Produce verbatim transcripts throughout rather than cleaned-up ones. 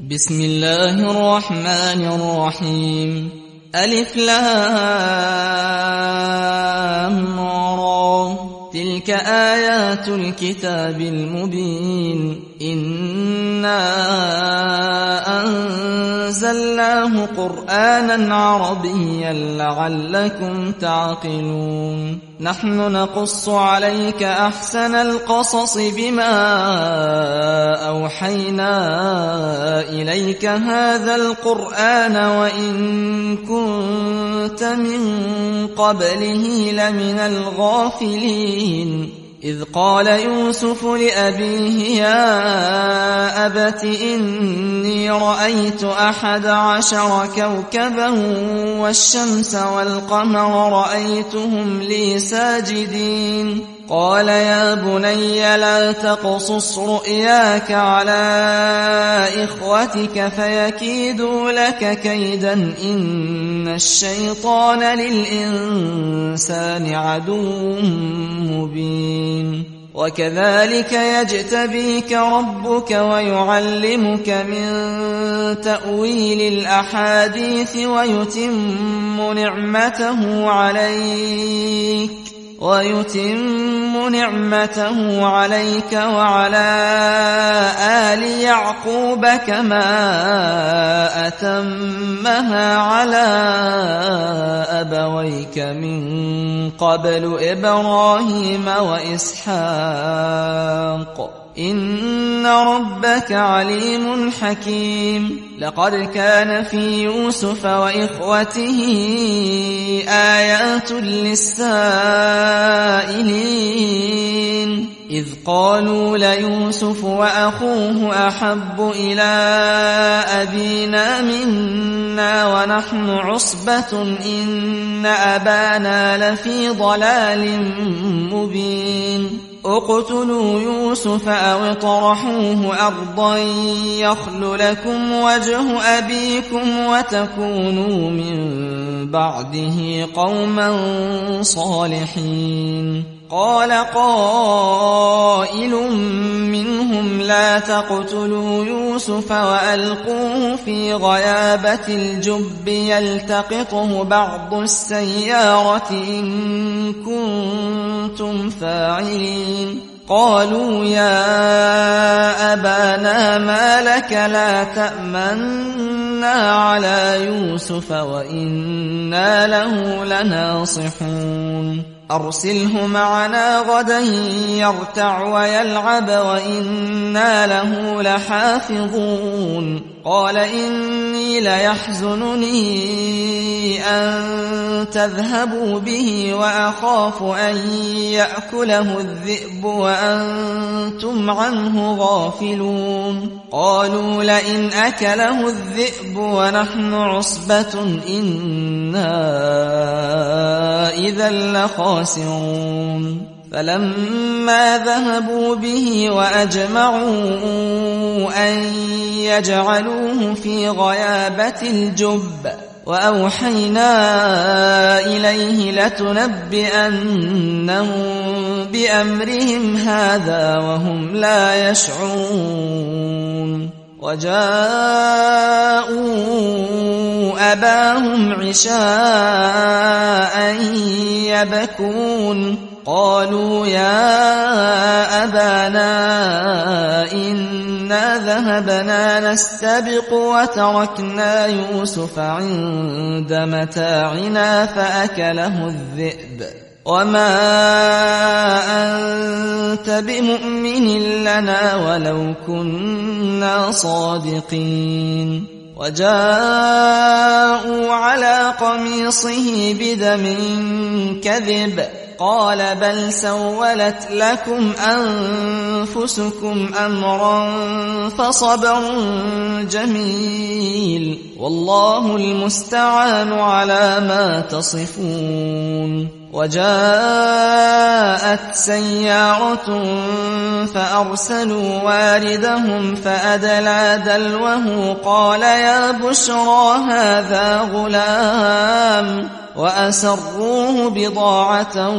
بسم الله الرحمن الرحيم. ألف لام را، تلك آيات الكتاب المبين. إنا أنزلناه قرآنا عربيا لعلكم تعقلون. نحن نقص عليك أحسن القصص بما أوحينا إليك هذا القرآن وإن كنت من قبله لمن الغافلين. إذ قال يوسف لأبيه يا أبت إني رأيت أحد عشر كوكبا والشمس والقمر رأيتهم لي ساجدين. قال يا بني لا تقصص رؤياك على إخوتك فيكيدوا لك كيدا إن الشيطان للإنسان عدو مبين. وكذلك يجتبيك ربك ويعلمك من تأويل الأحاديث ويتم نعمته عليك ويتم نعمته عليك وعلى آل يعقوب كما أتمها على أبويك من قبل إبراهيم وإسحاق إن ربك عليم حكيم. لقد كان في يوسف وإخوته آيات للسائلين إذ قالوا ليوسف وأخوه أحب إلى أبينا منا ونحن عصبة إن أبانا لفي ضلال مبين. اقتلوا يوسف أو اطرحوه أرضا يخل لكم وجه أبيكم وتكونوا من بعده قوما صالحين. قال قائل منهم لا تقتلوا يوسف وألقوه في غيابة الجب يلتقطه بعض السيارة إن كنتم فاعلين. قالوا يا أبانا ما لك لا تأمنا على يوسف وإنا له لناصحون. أرسله معنا غدا يرتع ويلعب وإنا له لحافظون. قال إني ليحزنني أن تذهبوا به وأخاف أن يأكله الذئب وأنتم عنه غافلون. قالوا لئن أكله الذئب ونحن عصبة إنا إذا لخاسرون. فلما ذهبوا به وأجمعوا أن يجعلوه في غيابة الجب وأوحينا إليه لتنبئنهم بأمرهم هذا وهم لا يشعرون. وجاءوا أباهم عشاء يبكون. قالوا يا أبانا إنا ذهبنا نستبق وتركنا يوسف عند متاعنا فأكله الذئب وما أنت بمؤمن لنا ولو كنا صادقين. وجاءوا على قميصه بدم كذب قال بل سولت لكم أنفسكم أمرا فصبر جميل والله المستعان على ما تصفون. وجاءت سيارة فأرسلوا واردهم فأدلى دلوه قال يا بشرى هذا غلام وأسروه بضاعة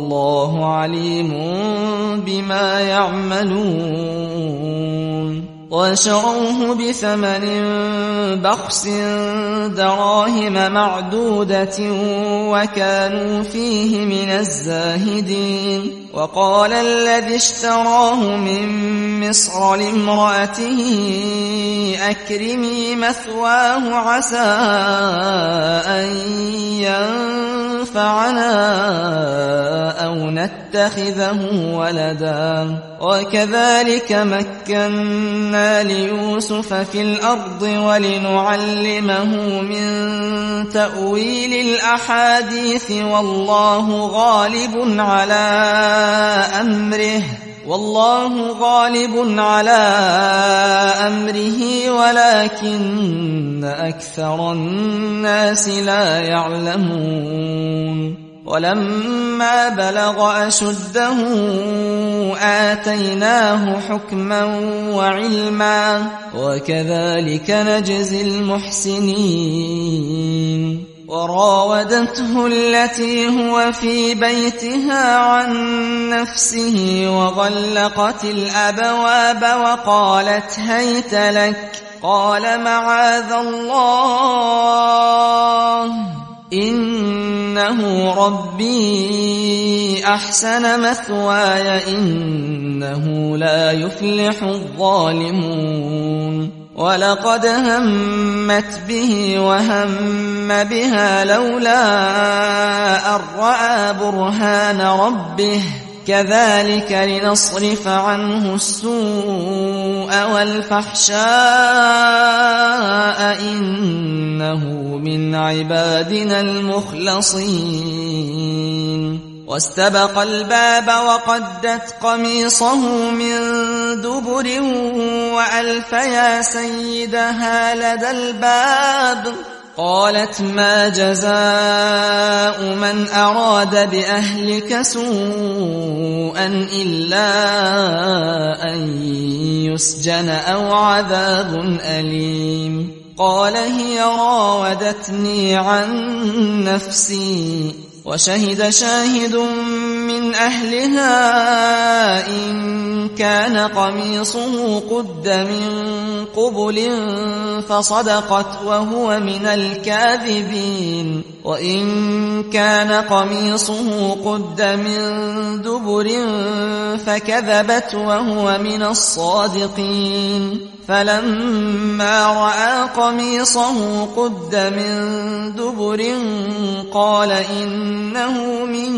والله عليم بما يعملون. وشروه بثمن بخس دراهم معدودة وكانوا فيه من الزاهدين. وقال الذي اشتراه من مصر لامرأته أكرمي مثواه عسى أن ينفعنا أو نتخذه ولدا. وكذلك مكنا ليوسف في الأرض ولنعلمه من تأويل الأحاديث والله غالب على أمره والله غالب على أمره ولكن أكثر الناس لا يعلمون. ولما بلغ أشده آتيناه حكما وعلما وكذلك نجزي المحسنين. وراودته التي هو في بيتها عن نفسه وغلقت الأبواب وقالت هيت لك قال معاذ الله إنه ربي أحسن مثواي إنه لا يفلح الظالمون. ولقد همت به وهم بها لولا أن رأى برهان ربه كذلك لنصرف عنه السوء والفحشاء إنه من عبادنا المخلصين. واستبق الباب وقدت قميصه من دبر وألف يا سيدها لدى الباب. قالت ما جزاء من أراد بأهلك سوءا إلا أن يسجن أو عذاب أليم. قال هي راودتني عن نفسي. وشهد شاهد من أهلها إن كان قميصه قد من قبل فصدقت وهو من الكاذبين. وإن كان قميصه قد من دبر فكذبت وهو من الصادقين. فلما رأى قميصه قد من دبر قال إنه من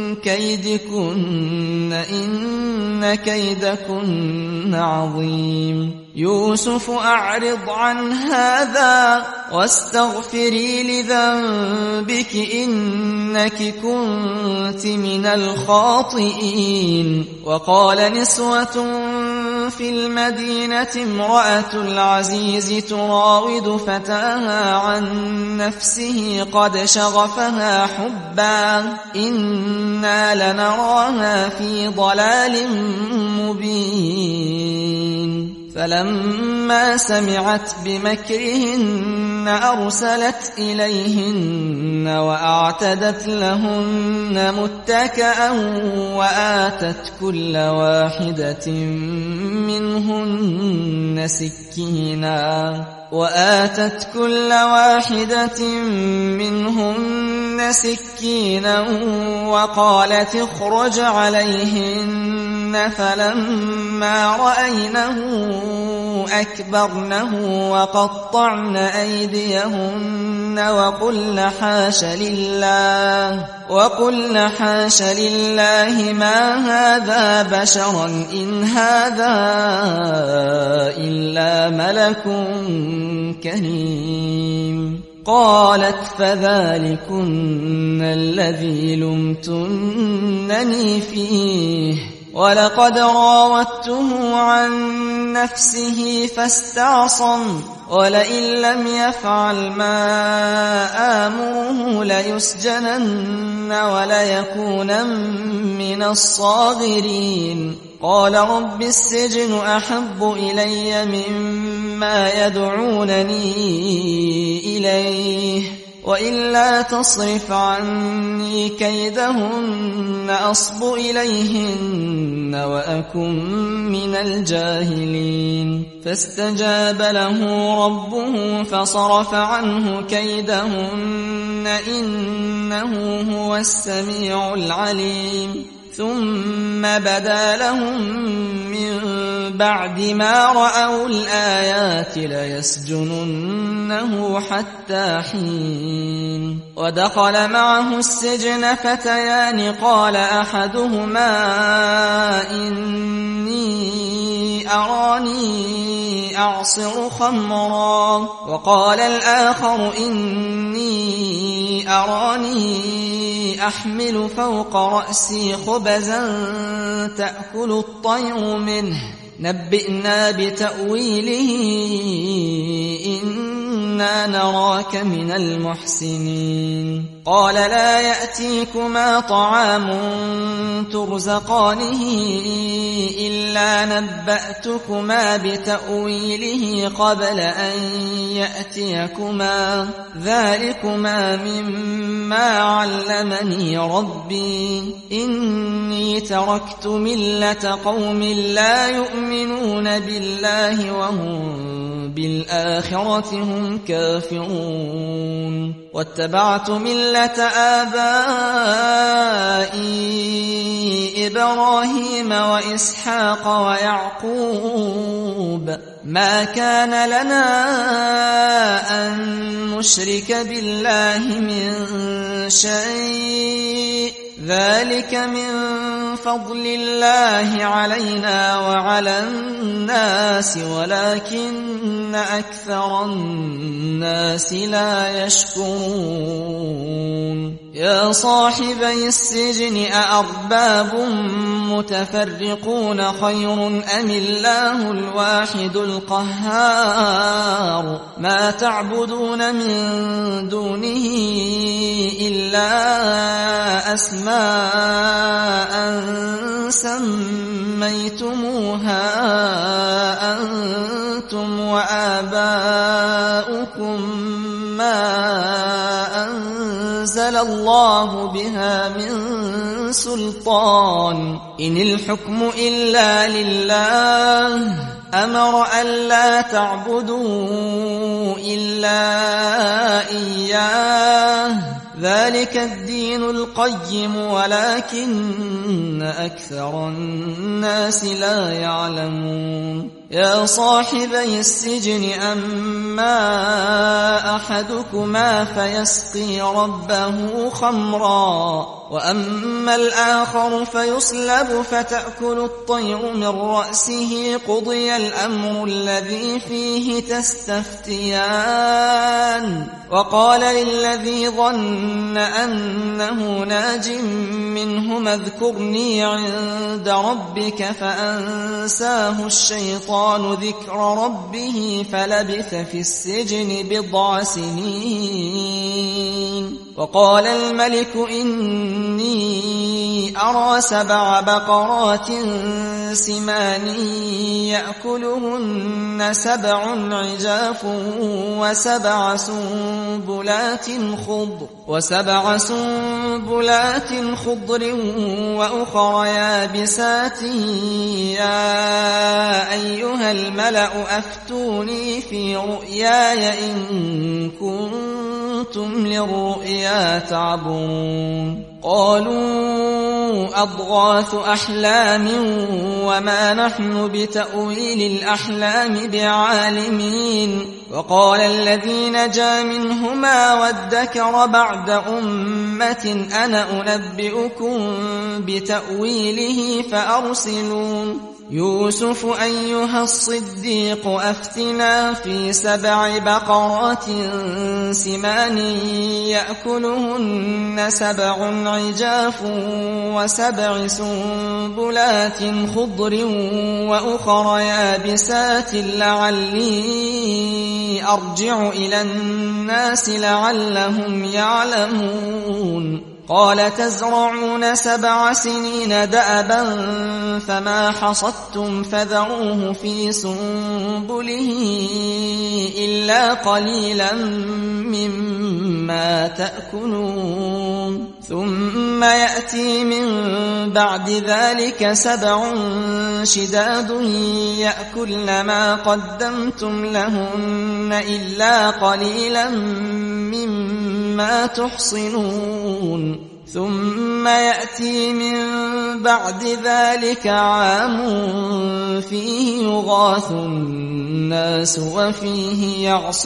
كيدكن إن كيدكن عظيم. يوسف أعرض عن هذا واستغفري لذنبك إنك كنت من الخاطئين. وقال نسوة في المدينة امرأة العزيز تراود فتاها عن نفسه قد شغفها حبا إنا لنراها في ضلال مبين. فلما سمعت بمكرهن أرسلت إليهن وأعتدت لهن متكأ وآتت كل واحدة منهن سكينا وآتت كل واحدة منهن سكينا وقالت اخرج عليهن. فلما رأينه أكبرنه وقطعن أيديهن وقلن حاش لله وقلن حاش لله ما هذا بشرا إن هذا إلا ملك كريم. قالت فذلكن الذي لمتنني فيه ولقد راودته عن نفسه فاستعصم ولئن لم يفعل ما آمره ليسجنن وليكونن من الصاغرين. قال رب السجن أحب إلي مما يدعونني إليه وإلا تصرف عني كيدهن أصب إليهن وأكن من الجاهلين فاستجاب له ربه فصرف عنه كيدهن إنه هو السميع العليم ثم بدا لهم من بعد ما رأوا الآيات ليسجننه حتى حين ودخل معه السجن فتيان قال أحدهما إني أراني أعصر خمرا وقال الآخر إني أراني أحمل فوق رأسي خبزا تأكل الطير منه نبئنا بتأويله إنا نراك من المحسنين قال لا يأتيكما طعام ترزقانه إلا نبأتكما بتأويله قبل أن يأتيكما ذلكما مما علمني ربي إني تركت ملة قوم لا يؤمنون بالله وهم بالآخرة هم كافرون واتبعت ملة آبائي إبراهيم وإسحاق ويعقوب ما كان لنا أن نشرك بالله من شيء ذلك من فضل الله علينا وعلى الناس ولكن أكثر الناس لا يشكرون يا صاحبي السجن أأرباب متفرقون خير أم الله الواحد القهار ما تعبدون من دونه إلا أسماء سميتموها أنتم وآباؤكم ما أنزل الله بها من سلطان إن الحكم إلا لله أمر ألا تعبدوا إلا إياه ذلك الدين القيم ولكن أكثر الناس لا يعلمون يا صاحبي السجن أما أحدكما فيسقي ربه خمرا وأما الآخر فيصلب فتأكل الطير من رأسه قضي الأمر الذي فيه تستفتيان وقال للذي ظن أنه ناج منهما اذكرني عند ربك فأنساه الشيطان ذكر ربه فلبث في السجن بضع سنين وقال الملك إني أرى سبع بقرات سمان يأكلهن سبع عجاف وسبع سنبلات خضر وسبع سنبلات خضر وأخر يابسات يا أيها الملأ أفتوني في رؤياي إن كنتم للرؤيا تعبرون قالوا أضغاث أحلام وما نحن بتأويل الأحلام بعالمين وقال الذي نجا منهما وادكر بعد أمة أنا أنبئكم بتأويله فأرسلون يوسف أيها الصديق أفتنا في سبع بقرات سمان يأكلهن سبع عجاف وسبع سنبلات خضر وأخر يابسات لعلي أرجع إلى الناس لعلهم يعلمون قال تزرعون سبع سنين دأبا فما حصدتم فذروه في سنبله إلا إلا قليلا مما تأكلون ثم يأتي من بعد ذلك سبع شداد يأكلن ما قدمتم لهن إلا قليلا مما تحصنون ثم يأتي من بعد ذلك عام فيه يغاث الناس وفيه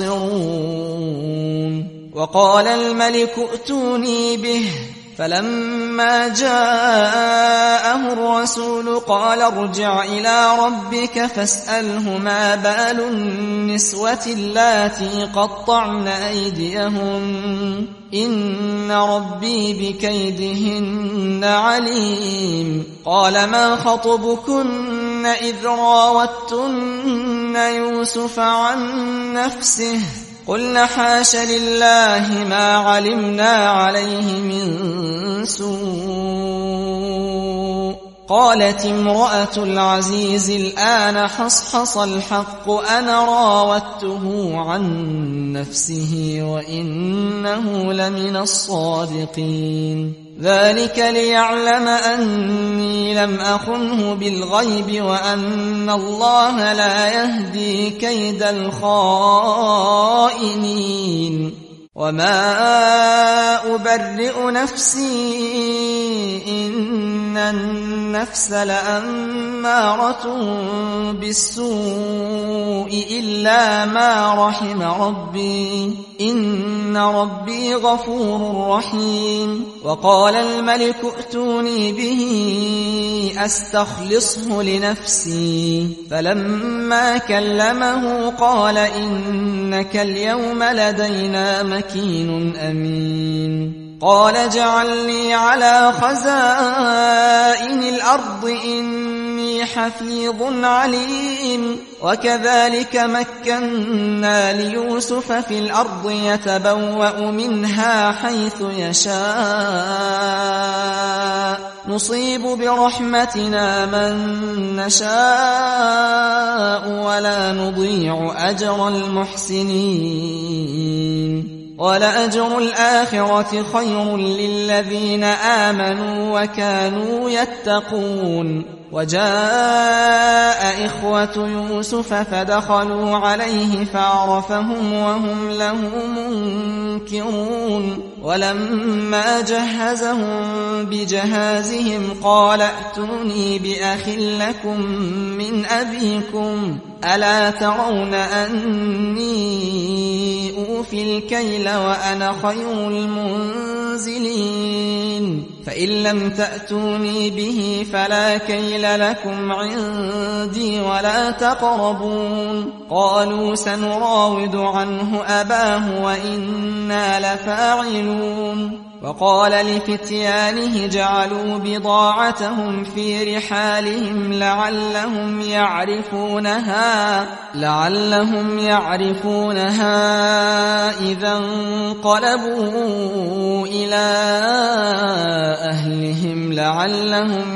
يعصرون وقال الملك ائتوني به فلما جاءه الرسول قال ارجع إلى ربك فاسأله ما بال النسوة اللاتي قطعن أيديهن إن ربي بكيدهن عليم قال ما خطبكن إذ راوتن يوسف عن نفسه قلنا حاش لله ما علمنا عليه من سوء قالت امرأة العزيز الآن حصحص الحق أنا راودته عن نفسه وإنه لمن الصادقين ذلك ليعلم أني لم أخنه بالغيب وأن الله لا يهدي كيد الخائنين وما أبرئ نفسي إن النفس لأمارة بالسوء إلا ما رحم ربي إن ربي غفور رحيم وقال الملك ائتوني به أستخلصه لنفسي فلما كلمه قال إنك اليوم لدينا مكين أمين قال اجعلني على خزائن الأرض إني حفيظ عليم وكذلك مكنا ليوسف في الأرض يتبوأ منها حيث يشاء نصيب برحمتنا من نشاء ولا نضيع أجر المحسنين ولأجر الآخرة خير للذين آمنوا وكانوا يتقون وجاء إخوة يوسف فدخلوا عليه فعرفهم وهم له منكرون ولما جهزهم بجهازهم قال ائتوني بأخ لكم من أبيكم ألا ترون أني أوفي الكيل وأنا خير المنزلين فإن لم تأتوني به فلا كيل لكم عندي ولا تقربون قالوا سنراود عنه أباه وإنا لفاعلون وقال لفتيانه جعلوا بضاعتهم في رحالهم لعلهم يعرفونها لعلهم يعرفونها إذا انقلبوا إلى أهلهم لعلهم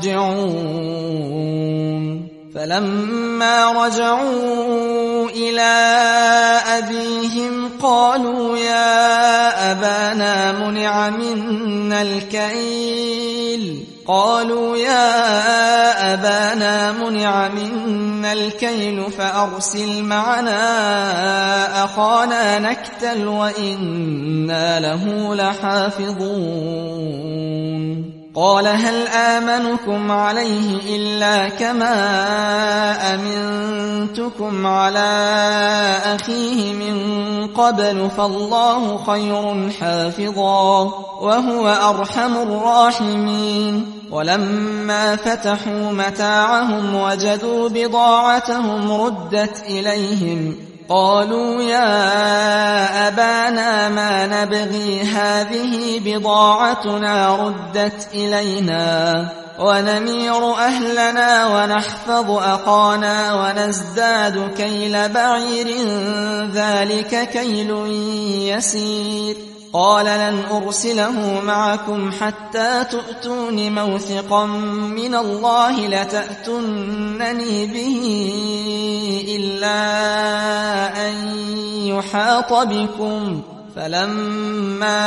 يرجعون فلما رجعوا إلى أبيهم قالوا يا أبانا منع منا الكيل قالوا يا أبانا منع منا الكيل فأرسل معنا أخانا نكتل وإنا له لحافظون قال هل آمنكم عليه إلا كما أمنتكم على أخيه من قبل فالله خير حافظا وهو أرحم الراحمين ولما فتحوا متاعهم وجدوا بضاعتهم ردت إليهم قالوا يا أبانا ما نبغي هذه بضاعتنا ردت إلينا ونمير أهلنا ونحفظ أخانا ونزداد كيل بعير ذلك كيل يسير قال لن أرسله معكم حتى تؤتون موثقا من الله لتأتونني به إلا أن يحاط بكم فلما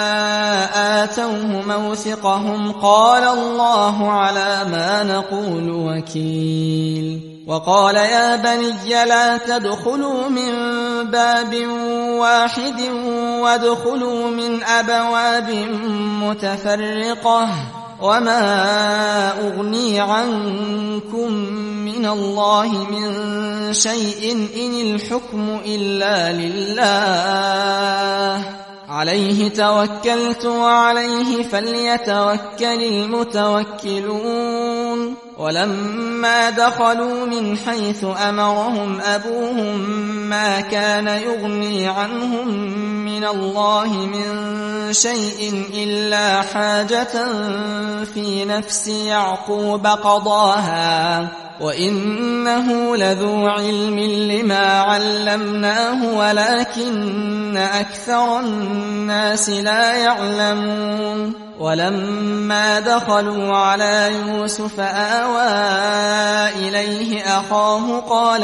آتوه موثقهم قال الله على ما نقول وكيل وقال يا بني لا تدخلوا من باب واحد وادخلوا من أبواب متفرقة وما أغني عنكم من الله من شيء إن الحكم إلا لله عليه توكلت وعليه فليتوكل المتوكلون ولما دخلوا من حيث أمرهم أبوهم ما كان يغني عنهم من الله من شيء إلا حاجة في نفس يعقوب قضاها وإنه لذو علم لما علمناه ولكن أكثر الناس لا يعلمون ولما دخلوا على يوسف آوى إليه أخاه قال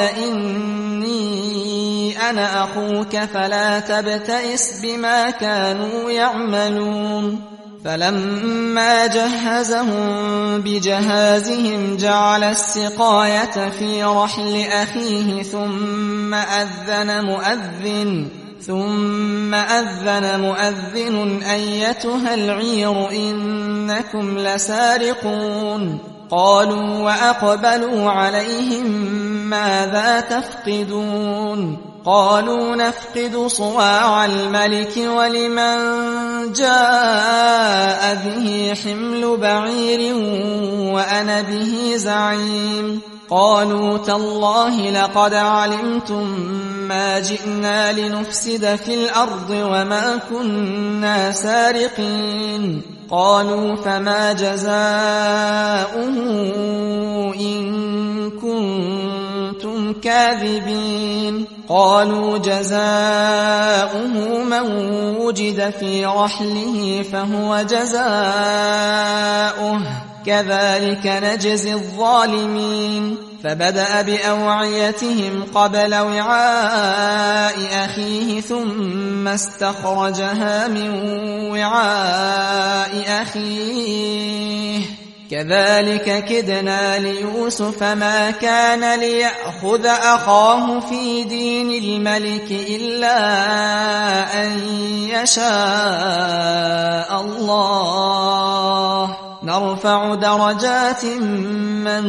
إني أنا أخوك فلا تبتئس بما كانوا يعملون فلما جهزهم بجهازهم جعل السقاية في رحل أخيه ثم أذن مؤذن ثم أذن مؤذن أيتها العير إنكم لسارقون قالوا وأقبلوا عليهم ماذا تفقدون قالوا نفقد صواع الملك ولمن جاء به حمل بعير وأنا به زعيم قالوا تالله لقد علمتم ما جئنا لنفسد في الأرض وما كنا سارقين قالوا فما جزاؤه إن كنتم كاذبين قالوا جزاؤه من وجد في رحله فهو جزاؤه كذلك نجزي الظالمين فبدأ بأوعيتهم قبل وعاء أخيه ثم استخرجها من وعاء أخيه كذلك كدنا ليوسف ما كان ليأخذ أخاه في دين الملك إلا أن يشاء الله نرفع درجات من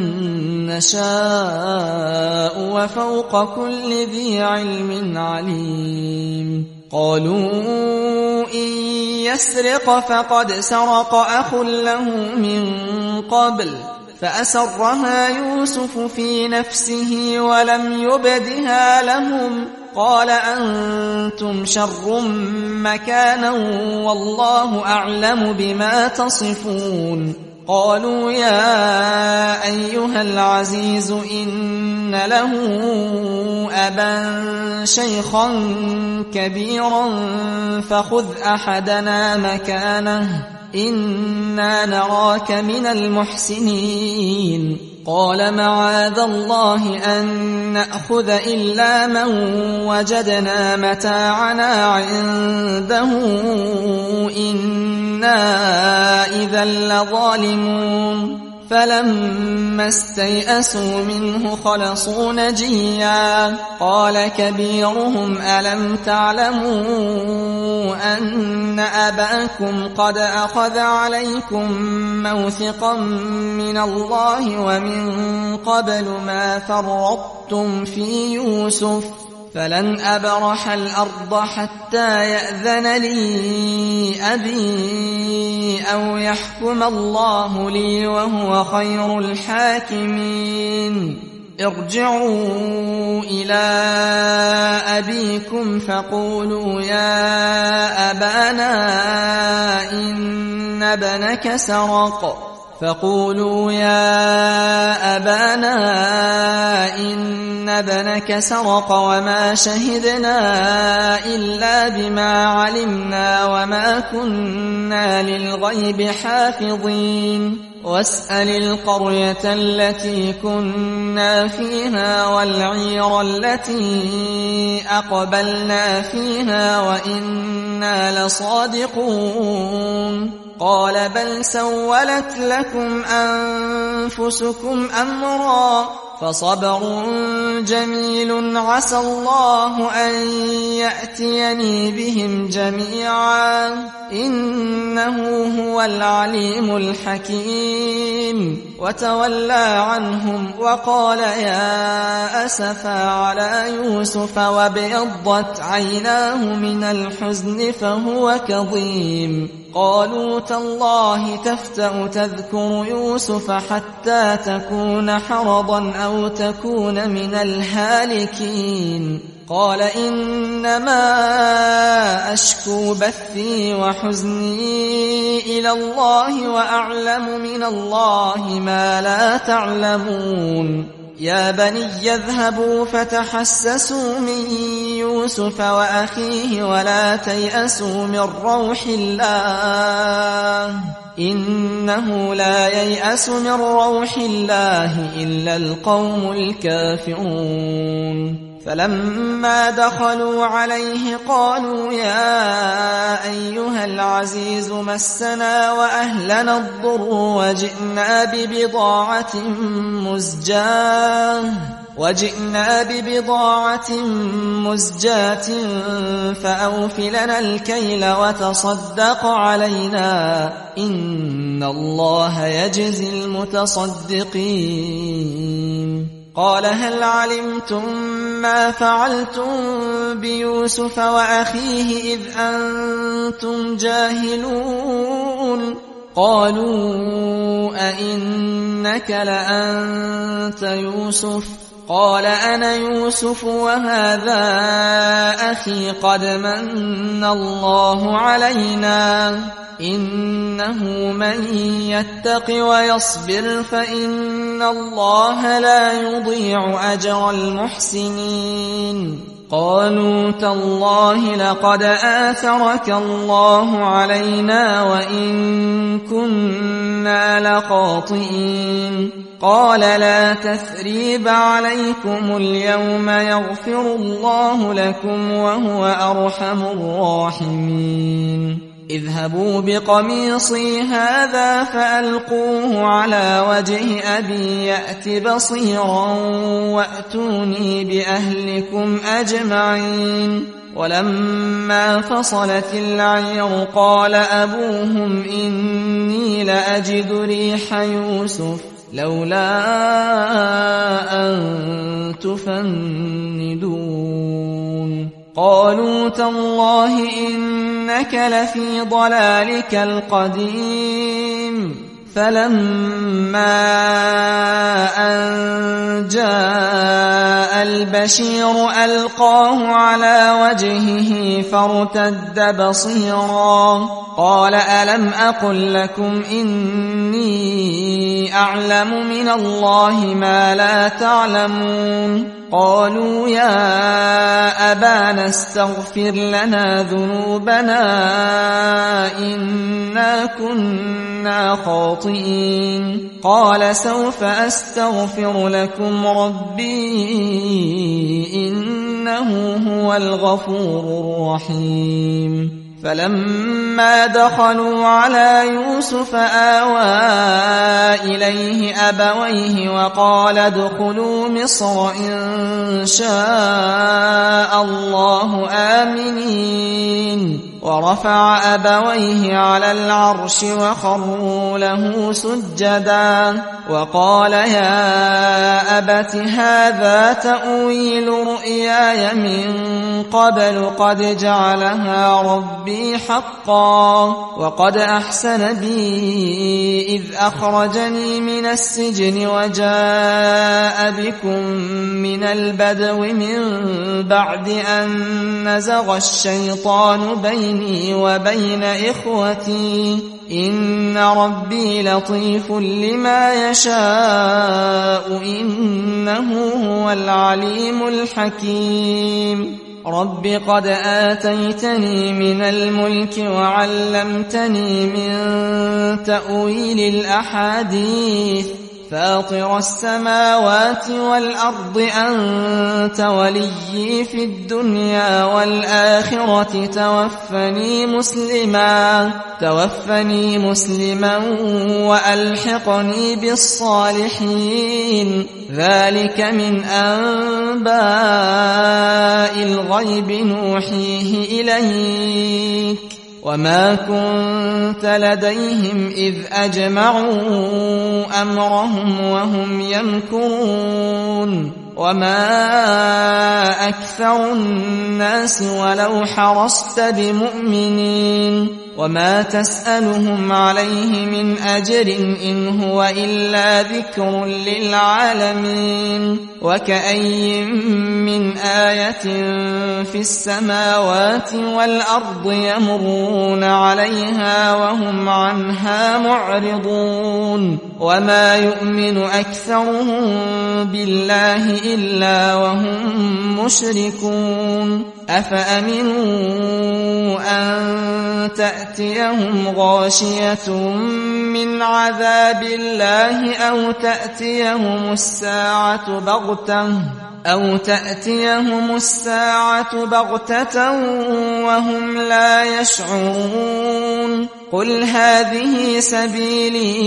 نشاء وفوق كل ذي علم عليم قالوا إن يسرق فقد سرق أخ له من قبل فأسرها يوسف في نفسه ولم يبدها لهم قال أنتم شر مكانا والله أعلم بما تصفون قالوا يا أيها العزيز إن له أبا شيخا كبيرا فخذ أحدنا مكانه إنا نراك من المحسنين قال معاذ الله أن نأخذ إلا من وجدنا متاعنا عنده إنا إذا لظالمون فلما استيئسوا منه خلصوا نجيا قال كبيرهم ألم تعلموا أن أباكم قد أخذ عليكم موثقا من الله ومن قبل ما فرطتم في يوسف فلن أبرح الأرض حتى يأذن لي أبي أو يحكم الله لي وهو خير الحاكمين ارجعوا إلى أبيكم فقولوا يا أبانا إن ابنك سرق فقولوا يا أبانا إن ابنك سرق وما شهدنا إلا بما علمنا وما كنا للغيب حافظين واسأل القرية التي كنا فيها والعير التي أقبلنا فيها وإنا لصادقون قال بل سولت لكم أنفسكم أمرا فصبر جميل عسى الله أن يأتيني بهم جميعا إنه هو العليم الحكيم وتولى عنهم وقال يا أسفا على يوسف وابيضت عيناه من الحزن فهو كظيم قالوا تالله تفتأ تذكر يوسف حتى تكون حرضا أو تكون من الهالكين قال إنما أشكو بثي وحزني إلى الله وأعلم من الله ما لا تعلمون يا بني اذهبوا فتحسسوا من يوسف وأخيه ولا تيأسوا من روح الله إنه لا ييأس من روح الله إلا القوم الكافرون فلما دخلوا عليه قالوا يا أيها العزيز مسنا وأهلنا الضر وجئنا ببضاعة مزجاة وجئنا ببضاعة مزجاة فأوف لنا الكيل وتصدق علينا إن الله يجزي المتصدقين قال هل علمتم ما فعلتم بيوسف وأخيه إذ أنتم جاهلون قالوا أئنك لأنت يوسف قال أنا يوسف وهذا أخي قد من الله علينا إنه من يتق ويصبر فإن الله لا يضيع أجر المحسنين قالوا تالله لقد آثرك الله علينا وإن كنا لخاطئين قال لا تثريب عليكم اليوم يغفر الله لكم وهو أرحم الراحمين اذهبوا بقميصي هذا فألقوه على وجه أبي يأت بصيرا وأتوني بأهلكم أجمعين ولما فصلت العير قال أبوهم إني لأجد ريح يوسف لولا أن تفندون قالوا تالله إنك لفي ضلالك القديم فلما أن جاء البشير ألقاه على وجهه فارتد بصيرا قال ألم أقل لكم إني أعلم من الله ما لا تعلمون قالوا يا أبانا استغفر لنا ذنوبنا إنا كنا خاطئين قال سوف أستغفر لكم ربي إنه هو الغفور الرحيم فلما دخلوا على يوسف آوى إليه أبويه وقال ادخلوا مصر إن شاء الله آمنين ورفع أبويه على العرش وخروا له سجدا وقال يا أبت هذا تأويل رؤياي من قبل قد جعلها ربي حقا وقد أحسن بي إذ أخرجني من السجن وجاء بكم من البدو من بعد أن نزغ الشيطان بيني وبين إخوتي إن ربي لطيف لما يشاء إنه هو العليم الحكيم رب قد آتيتني من الملك وعلمتني من تأويل الأحاديث فاطر السماوات والأرض أنت وليي في الدنيا والآخرة توفني مسلما توفني مسلما وألحقني بالصالحين ذلك من أنباء الغيب نوحيه إليك وما كنت لديهم إذ أجمعوا أمرهم وهم يمكرون وما أكثر الناس ولو حرصت بمؤمنين وما تسألهم عليه من أجر إن هو إلا ذكر للعالمين وكأي من آية في السماوات والأرض يمرون عليها وهم عنها معرضون وما يؤمن أكثرهم بالله إلا وهم مشركون أفأمنوا أن تأتيهم غاشية من عذاب الله أو تأتيهم الساعة بغتة أو تأتيهم الساعة بغتة وهم لا يشعرون قل هذه سبيلي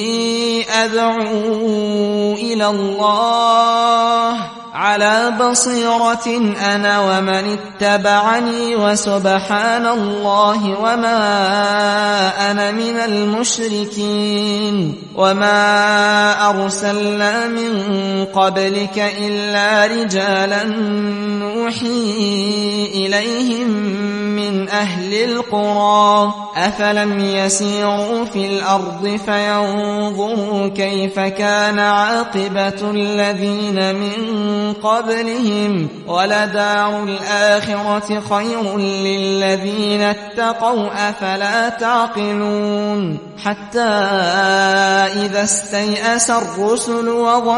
أدعو إلى الله على بصيرة أنا ومن اتبعني وسبحان الله وما أنا من المشركين وما أرسلنا من قبلك إلا رجالا نوحي إليهم من أهل القرى أفلم يسيروا في الأرض فينظروا كيف كان عاقبة الذين من قبلهم ولدار الآخرة خير للذين اتقوا أفلا تعقلون حتى إذا استيأس الرسل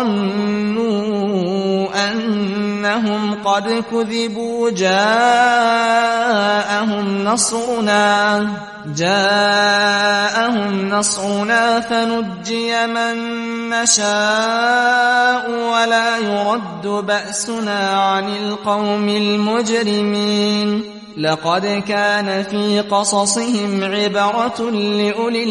وظنوا أنهم قد كذبوا جاءهم نصرنا جاءهم نصرنا فنجي من نشاء ولا يرد بأسنا عن القوم المجرمين لقد كان في قصصهم عبرة لأولي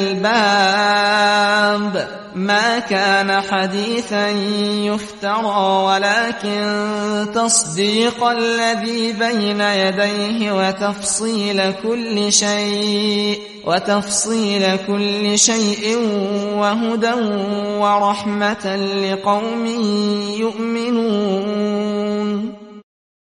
الألباب ما كان حديثا يفترى ولكن تصديق الذي بين يديه وتفصيل كل شيء وتفصيل كل شيء وهدى ورحمة لقوم يؤمنون